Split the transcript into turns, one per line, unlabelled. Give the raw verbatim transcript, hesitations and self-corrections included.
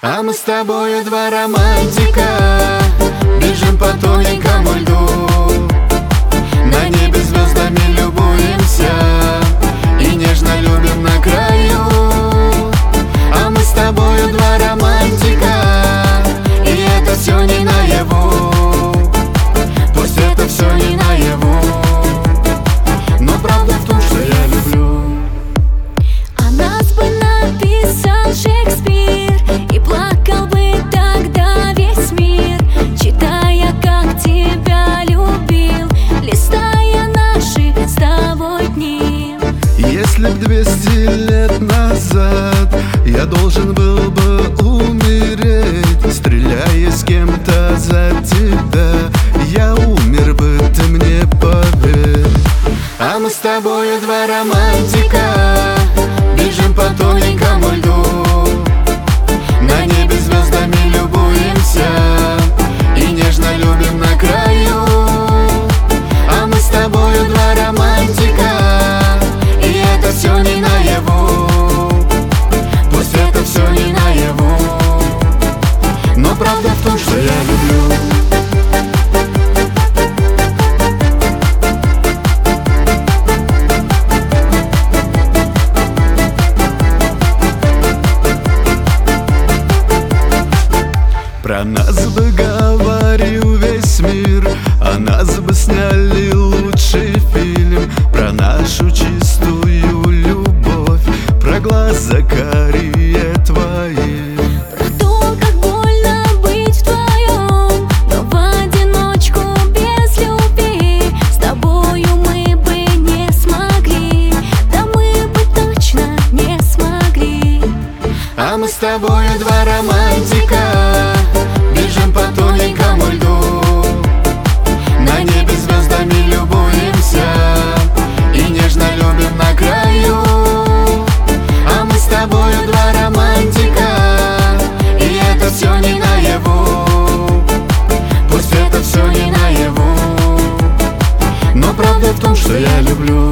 А мы с тобою два романтика, бежим по тоненькому льду. На небе звездами любуемся и нежно любим на краю. А мы с тобою два романтика, и это все не наяву. Пусть это все не наяву, но правда в том, что я люблю.
А нас бы написал Шекспир, и плакал бы тогда весь мир, читая, как тебя любил, листая наши с тобой дни.
Если б двести лет назад я должен был бы умереть, стреляя с кем-то за тебя, я умер бы, ты мне поверь.
А мы с тобою два романтика, бежим по тоненькому льду. На небе звездами любуемся и нежно любим на краю. А мы с тобою два романтика, и это все не наяву. Пусть это все не наяву, но правда в том, что я люблю.
Про нас бы говорил весь мир, о нас бы сняли лучший фильм. Про нашу чистую любовь, про глаза карие твои.
Про то, как больно быть вдвоем, но в одиночку без любви. С тобою мы бы не смогли, да мы бы точно не смогли.
А мы с тобою два романтика, бежим по тоненькому льду. На небе звездами любуемся и нежно любим на краю. А мы с тобою два романтика, и это все не наяву. Пусть это все не наяву, но правда в том, что я люблю.